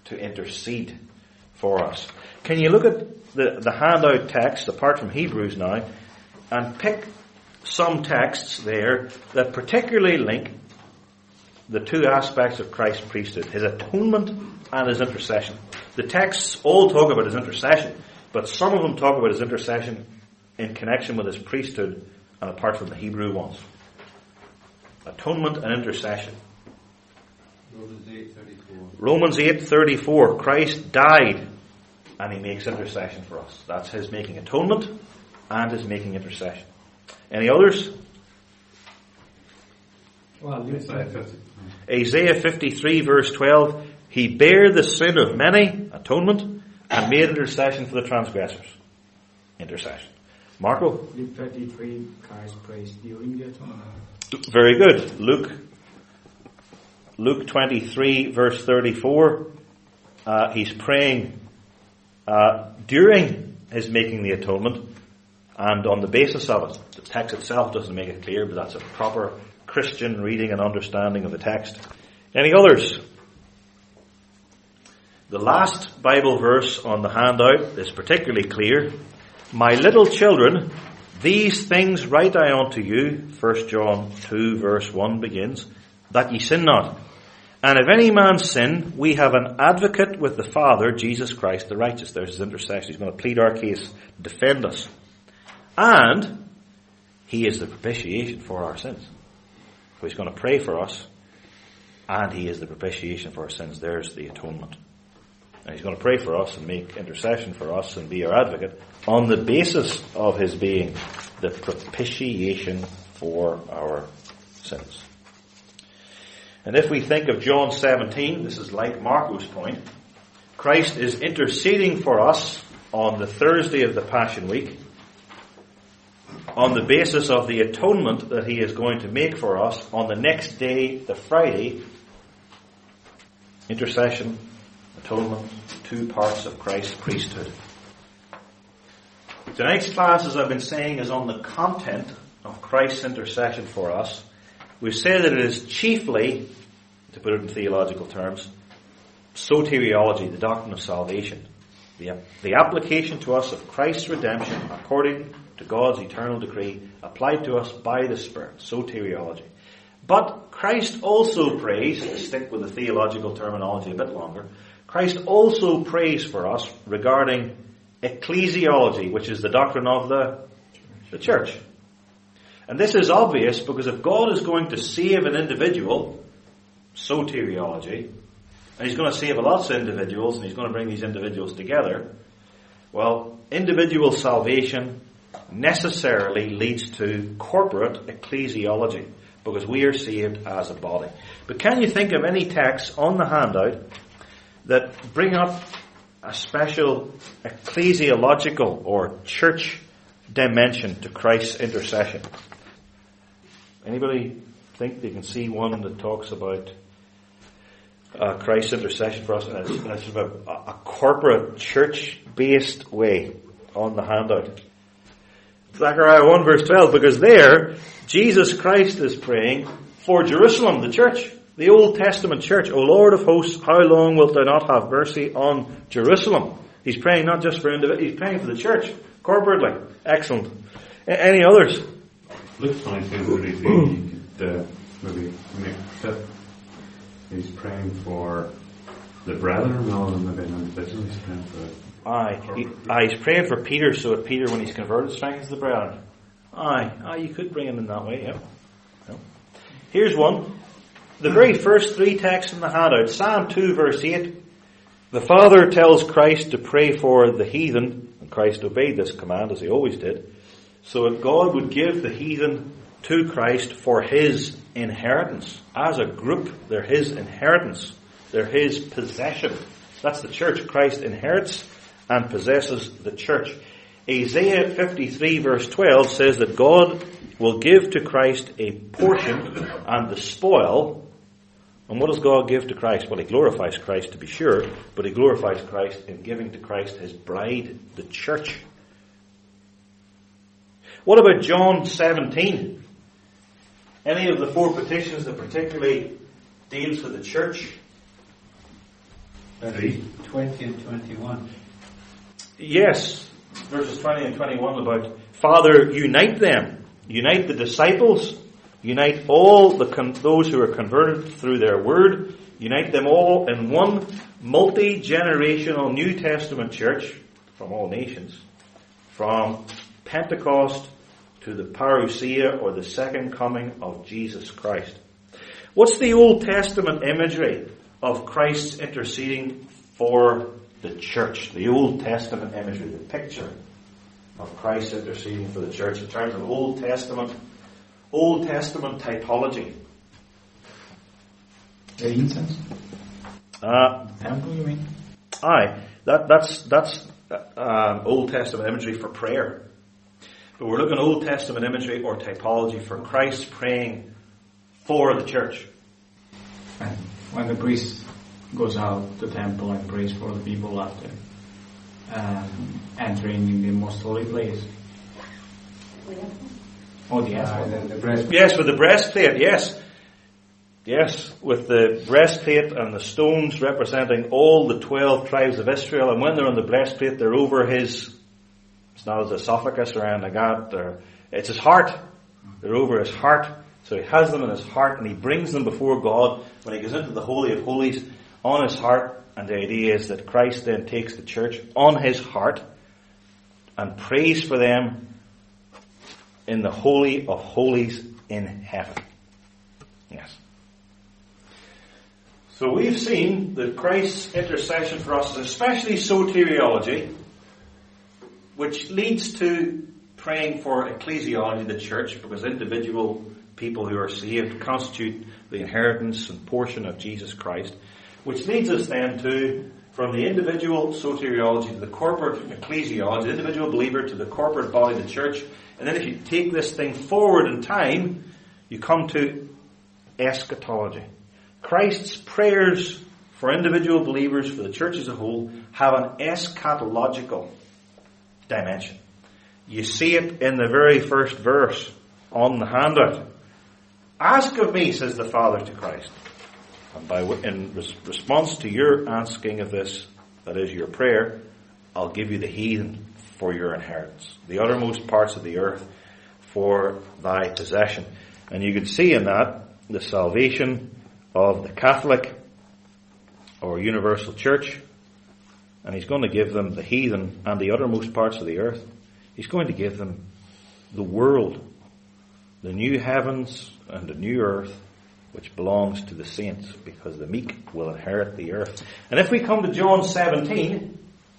to intercede for us. Can you look at the handout text, apart from Hebrews now, and pick some texts there that particularly link the two aspects of Christ's priesthood, his atonement and his intercession. The texts all talk about his intercession, but some of them talk about his intercession in connection with his priesthood and apart from the Hebrew ones. Atonement and intercession. Romans 8:34. Christ died and he makes intercession for us. That's his making atonement and his making intercession. Any others? Well, Isaiah 53 verse 12. He bare the sin of many, atonement, and made intercession for the transgressors. Intercession. Marco? Luke 53, Christ prays during the atonement. Very good. Luke 23 verse 34. He's praying during his making the atonement and on the basis of it. The text itself doesn't make it clear, but that's a proper Christian reading and understanding of the text. Any others? The last Bible verse on the handout is particularly clear. My little children, these things write I unto you, 1 John 2 verse 1 begins, that ye sin not. And if any man sin, we have an advocate with the Father, Jesus Christ the righteous. There's his intercession. He's going to plead our case, defend us. And he is the propitiation for our sins. So he's going to pray for us, and he is the propitiation for our sins. There's the atonement. And he's going to pray for us and make intercession for us and be our advocate on the basis of his being the propitiation for our sins. And if we think of John 17, this is like Marco's point, Christ is interceding for us on the Thursday of the Passion Week on the basis of the atonement that he is going to make for us on the next day, the Friday. Intercession, atonement, two parts of Christ's priesthood. Tonight's class, as I've been saying, is on the content of Christ's intercession for us. We've said that it is chiefly, to put it in theological terms, soteriology, the doctrine of salvation. The application to us of Christ's redemption according to God's eternal decree, applied to us by the Spirit. Soteriology. But Christ also prays, to stick with the theological terminology a bit longer, Christ also prays for us regarding ecclesiology, which is the doctrine of the church. And this is obvious because if God is going to save an individual, soteriology, and he's going to save lots of individuals, and he's going to bring these individuals together, well, individual salvation necessarily leads to corporate ecclesiology, because we are saved as a body. But can you think of any texts on the handout that bring up a special ecclesiological or church dimension to Christ's intercession? Anybody think they can see one that talks about Christ's intercession for us in a corporate church-based way on the handout? Zechariah 1 verse 12, because there Jesus Christ is praying for Jerusalem, the church, the Old Testament church. O Lord of hosts, how long wilt thou not have mercy on Jerusalem? He's praying not just for individuals, he's praying for the church, corporately. Excellent. Any others? Luke 22, maybe make fit. He's praying for the brethren rather than maybe an individual. He's praying for he's praying for Peter, so that Peter, when he's converted, strengthens the brethren. You could bring him in that way, yeah. Here's one. The very first three texts in the handout. Psalm 2 verse 8. The Father tells Christ to pray for the heathen, and Christ obeyed this command, as he always did, so that God would give the heathen to Christ for his inheritance. As a group, they're his inheritance. They're his possession. That's the church. Christ inherits and possesses the church. Isaiah 53 verse 12 says that God will give to Christ a portion and the spoil. And what does God give to Christ? Well, he glorifies Christ, to be sure, but he glorifies Christ in giving to Christ his bride, the church. What about John 17? Any of the four petitions that particularly deals with the church? Verses 20 and 21. Yes, verses 20 and 21 about, Father, unite them. Unite the disciples. Unite all those who are converted through their word. Unite them all in one multi-generational New Testament church from all nations. From Pentecost to the parousia, or the second coming of Jesus Christ. What's the Old Testament imagery of Christ's interceding for the church? The Old Testament imagery, the picture of Christ interceding for the church in terms of Old Testament typology. The incense? Temple, you mean? Aye, that's Old Testament imagery for prayer. But we're looking at Old Testament imagery or typology for Christ praying for the church. And when the priest goes out to the temple and prays for the people after entering in the most holy place. Oh, the breastplate. Yes, with the breastplate, yes. Yes, with the breastplate and the stones representing all the 12 tribes of Israel. And when they're on the breastplate, they're over his, it's not his esophagus or anything like that, it's his heart. They're over his heart. So he has them in his heart and he brings them before God when he goes into the Holy of Holies on his heart. And the idea is that Christ then takes the church on his heart and prays for them in the Holy of Holies in heaven. Yes. So we've seen that Christ's intercession for us is especially soteriology, which leads to praying for ecclesiology, the church, because individual people who are saved constitute the inheritance and portion of Jesus Christ, which leads us then to, from the individual soteriology to the corporate ecclesiology, the individual believer to the corporate body, the church. And then if you take this thing forward in time, you come to eschatology. Christ's prayers for individual believers, for the church as a whole, have an eschatological dimension. You see it in the very first verse on the handout. Ask of me, says the Father to Christ. And in response to your asking of this, that is your prayer, I'll give you the heathen for your inheritance, the uttermost parts of the earth for thy possession. And you can see in that the salvation of the Catholic or universal church, and he's going to give them the heathen and the uttermost parts of the earth. He's going to give them the world, the new heavens and the new earth, which belongs to the saints, because the meek will inherit the earth. And if we come to John 17,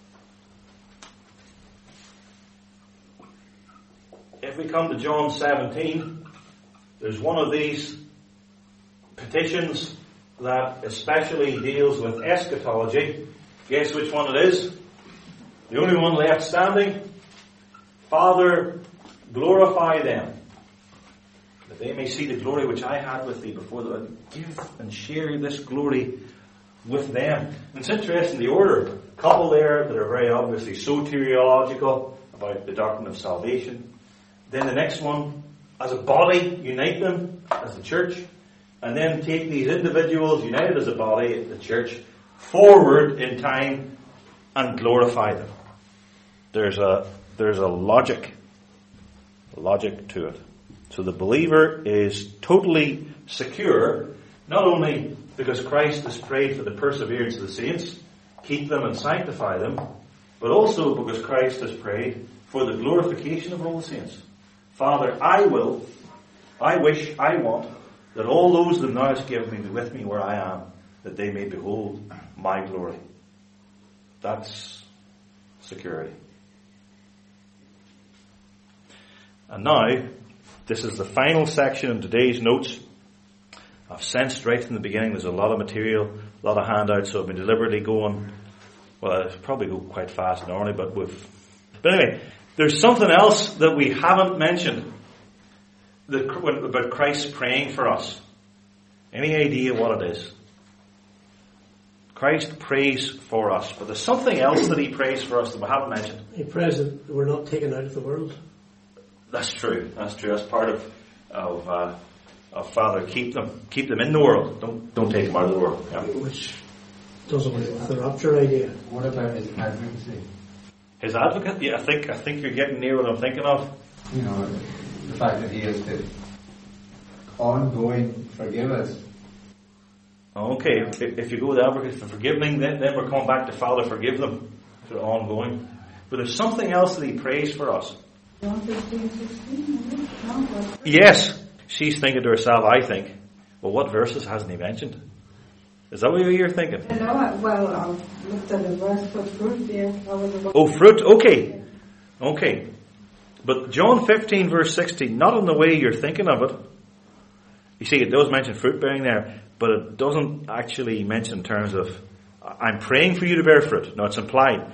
there's one of these petitions that especially deals with eschatology. Guess which one it is? The only one left standing. Father, glorify them, that they may see the glory which I had with thee before the give and share this glory with them. And it's interesting, the order. A couple there that are very obviously soteriological about the doctrine of salvation. Then the next one, as a body, unite them as the church. And then take these individuals united as a body, the church, forward in time and glorify them. There's a logic to it. So the believer is totally secure, not only because Christ has prayed for the perseverance of the saints, keep them and sanctify them, but also because Christ has prayed for the glorification of all the saints. Father, I want that all those that thou hast given me be with me where I am, that they may behold my glory. That's security. And now, this is the final section in today's notes. I've sensed right from the beginning there's a lot of material, a lot of handouts, so I've been deliberately going, well, I'll probably go quite fast normally, but anyway, there's something else that we haven't mentioned about Christ praying for us. Any idea what it is? Christ prays for us, but there's something else that he prays for us that we haven't mentioned. He prays that we're not taken out of the world. That's true. That's part of Father, keep them in the world. Don't take them out of the world. Yeah. Does away with the rapture idea. What about his advocacy? His advocate? Yeah, I think you're getting near what I'm thinking of. You know, the fact that he has to ongoing forgive us. Okay, if you go with advocate for forgiving, then we're coming back to Father, forgive them. So ongoing. But there's something else that he prays for us. John 15:16, no, Yes, she's thinking to herself, I think, well, what verses hasn't he mentioned? Is that what you're thinking? no, I looked at the verse for fruit there. Oh, fruit, okay. Okay. But John 15 verse 16, not in the way you're thinking of it. You see, it does mention fruit bearing there, but it doesn't actually mention in terms of, I'm praying for you to bear fruit. No, it's implied.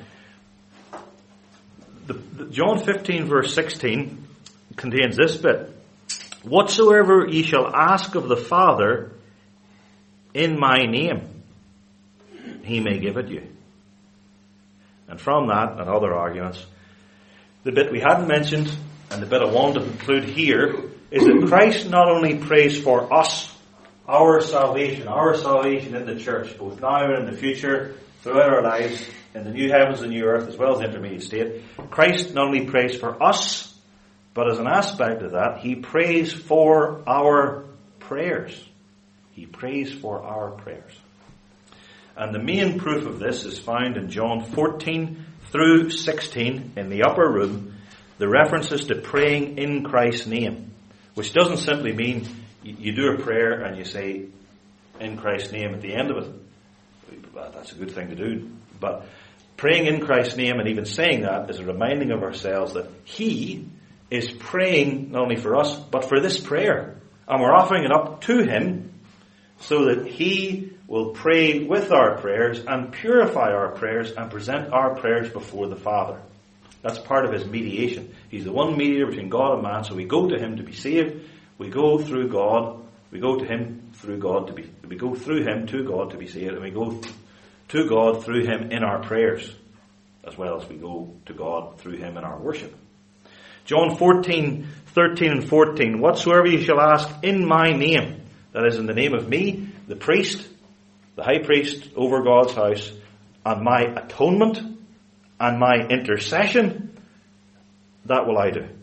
The John 15 verse 16 contains this bit. Whatsoever ye shall ask of the Father in my name, he may give it you. And from that and other arguments, the bit we hadn't mentioned and the bit I wanted to conclude here is that Christ not only prays for us, our salvation in the church, both now and in the future, throughout our lives, in the new heavens and new earth, as well as the intermediate state. Christ not only prays for us, but as an aspect of that, he prays for our prayers. He prays for our prayers. And the main proof of this is found in John 14 through 16 in the upper room, the references to praying in Christ's name, which doesn't simply mean you do a prayer and you say in Christ's name at the end of it. Well, that's a good thing to do. But praying in Christ's name and even saying that is a reminding of ourselves that he is praying not only for us, but for this prayer. And we're offering it up to him so that he will pray with our prayers and purify our prayers and present our prayers before the Father. That's part of his mediation. He's the one mediator between God and man, so we go to him to be saved. We go through God. We go to him through God we go through him to God to be saved, and we go to God through him in our prayers, as well as we go to God through him in our worship. John 14, 13 and 14, whatsoever you shall ask in my name, that is in the name of me, the priest, the high priest over God's house, and my atonement and my intercession, that will I do.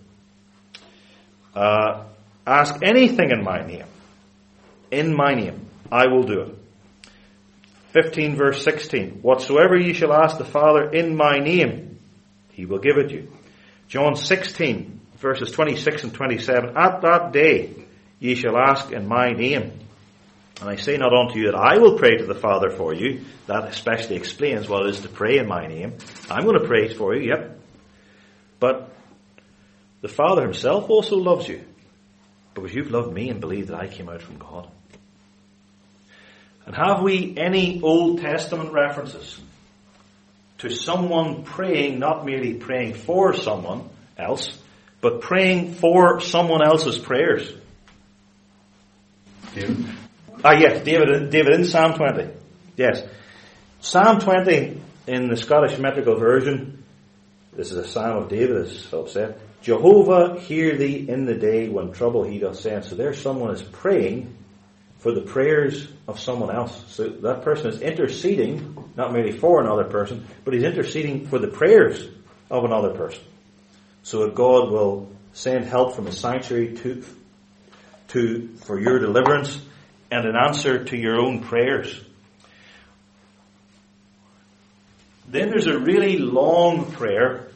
Ask anything in my name, I will do it. 15 verse 16, whatsoever ye shall ask the Father in my name, he will give it you. John 16 verses 26 and 27, at that day ye shall ask in my name. And I say not unto you that I will pray to the Father for you. That especially explains what it is to pray in my name. I'm going to pray for you, yep. But the Father himself also loves you, because you've loved me and believed that I came out from God. And have we any Old Testament references to someone praying, not merely praying for someone else, but praying for someone else's prayers? David? Yes, David in Psalm 20. Yes. Psalm 20 in the Scottish metrical version, this is a psalm of David, as Philip said. Jehovah, hear thee in the day when trouble he doth send. So there someone is praying for the prayers of someone else. So that person is interceding, not merely for another person, but he's interceding for the prayers of another person. So that God will send help from his sanctuary for your deliverance and an answer to your own prayers. Then there's a really long prayer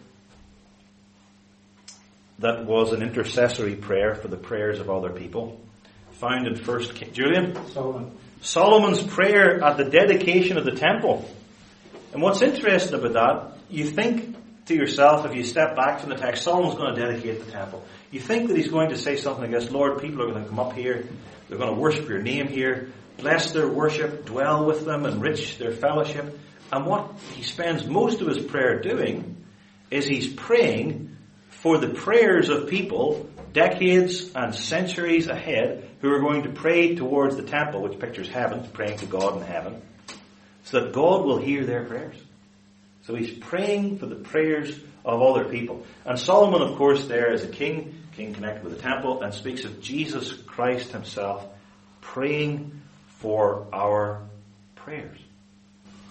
that was an intercessory prayer for the prayers of other people, found in 1 Kings. Julian? Solomon's prayer at the dedication of the temple. And what's interesting about that, you think to yourself, if you step back from the text, Solomon's going to dedicate the temple. You think that he's going to say something like this, Lord, people are going to come up here, they're going to worship your name here, bless their worship, dwell with them, enrich their fellowship. And what he spends most of his prayer doing is he's praying for the prayers of people decades and centuries ahead who are going to pray towards the temple, which pictures heaven, praying to God in heaven, so that God will hear their prayers. So he's praying for the prayers of other people. And Solomon, of course, there is a king connected with the temple, and speaks of Jesus Christ himself praying for our prayers.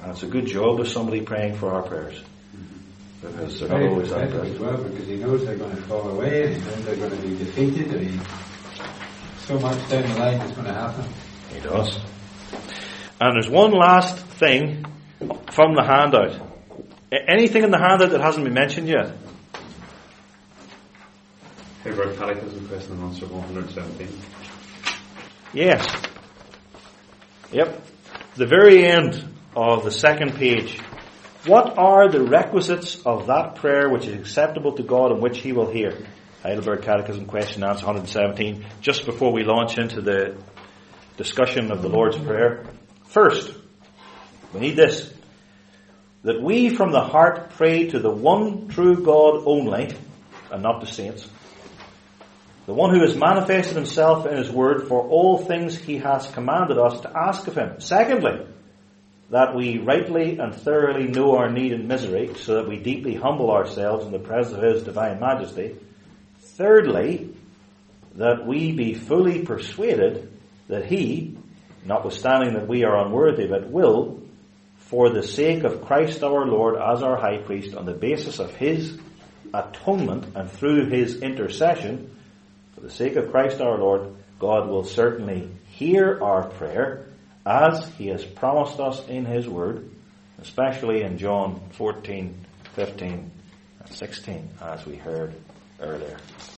And it's a good job of somebody praying for our prayers. Because they're not always that as good. well, because he knows they're going to fall away, and he knows they're going to be defeated, and so much down the line is going to happen. He does. And there's one last thing from the handout. Anything in the handout that hasn't been mentioned yet? Heidelberg Catechism, question and answer 117. Yes. Yep. The very end of the second page. What are the requisites of that prayer which is acceptable to God and which He will hear? Heidelberg Catechism, question and answer 117. Just before we launch into the discussion of the Lord's Prayer. First, we need this. That we from the heart pray to the one true God only, and not to saints. The one who has manifested Himself in His Word for all things He has commanded us to ask of Him. Secondly, that we rightly and thoroughly know our need and misery, so that we deeply humble ourselves in the presence of His divine majesty. Thirdly, that we be fully persuaded that He, notwithstanding that we are unworthy of it, will, for the sake of Christ our Lord as our high priest, on the basis of His atonement and through His intercession, for the sake of Christ our Lord, God will certainly hear our prayer, as He has promised us in His Word, especially in John 14, 15, and 16, as we heard earlier.